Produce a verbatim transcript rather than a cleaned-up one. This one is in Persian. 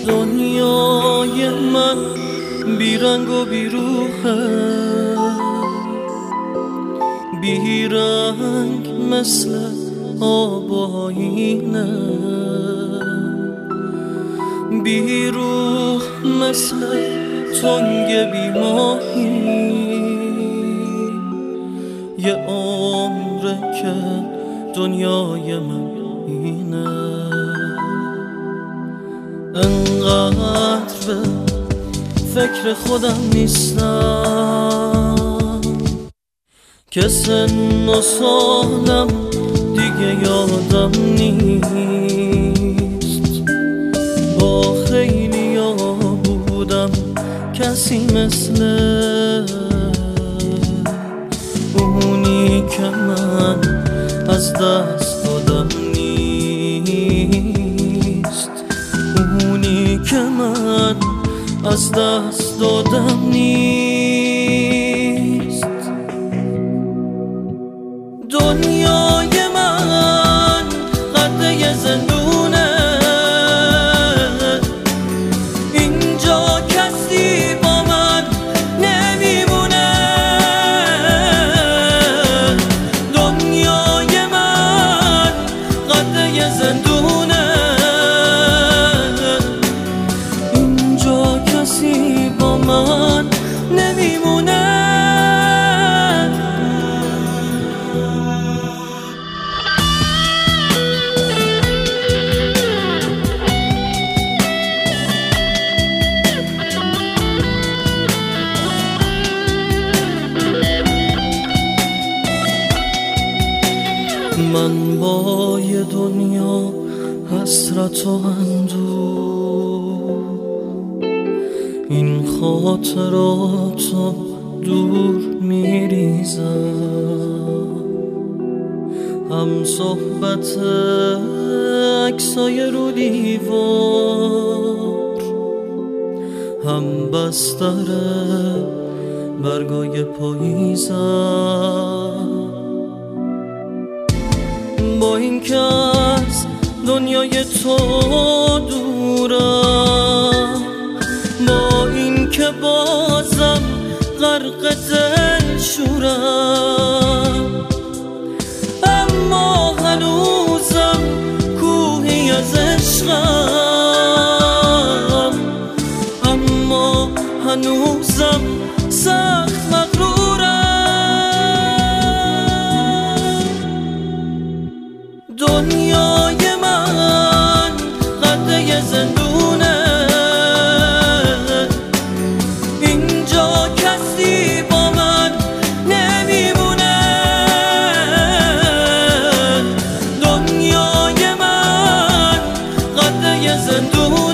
دنیای من بیرنگ و بیروحه، بیرنگ مثل آب و آینه، بیروح مثل تنگ بیماهی. یه عمره که دنیای من اینه، انقدر به فکر خودم نیستم که سن و سالم دیگه یادم نیست. با خیلی ها بودم کسی مثل اونی که من از دست دادم نیست، اونی که من از دست دادم نیست. دنیای من قده زندونه، اینجا کسی با من نمیمونه. دنیای من قده زندونه، اینجا کسی با من نمیمونه. من با یه دنیا حسرت و اندوه، این خاطراتو دور میریزم. هم صحبت عکسای رو دیوار، هم بستر برگای پاییزم. با این که از دنیای تو دورم، با این که بازم غرق دل شورم، اما هنوزم کوهی از عشقم، اما هنوزم سخت مغرورم. دنیای من قده زندونه، اینجا کسی با من نمیمونه. دنیای من قده زندونه،